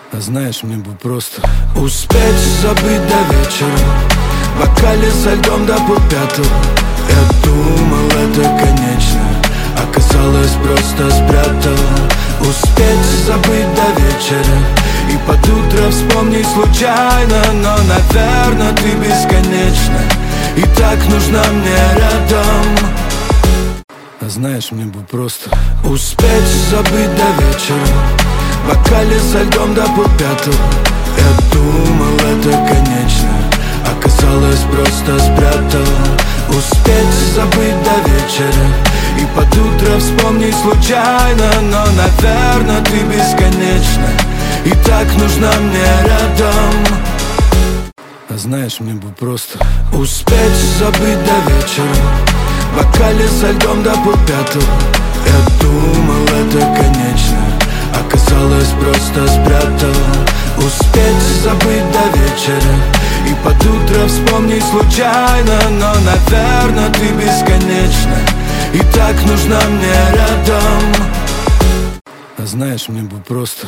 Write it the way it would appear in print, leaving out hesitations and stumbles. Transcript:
А знаешь, мне бы просто успеть забыть до вечера, в бокале со льдом до полпятого. Я думал, это конечно, оказалось, просто спрятал. Успеть забыть до вечера и под утро вспомнить случайно. Но, наверное, ты бесконечна и так нужна мне рядом. А знаешь, мне бы просто успеть забыть до вечера, в бокале со льдом до полпятого. Я думал, это конечно, оказалось, просто спрятал. Успеть забыть до вечера и под утро вспомнить случайно. Но, наверное, ты бесконечна и так нужна мне рядом. А знаешь, мне бы просто успеть забыть до вечера, в бокале со льдом до полпятого. Я думал, это конечно, оказалось, просто спрятал. Успеть забыть до вечера и под утро вспомнить случайно. Но, наверное, ты бесконечна и так нужна мне рядом. А знаешь, мне бы просто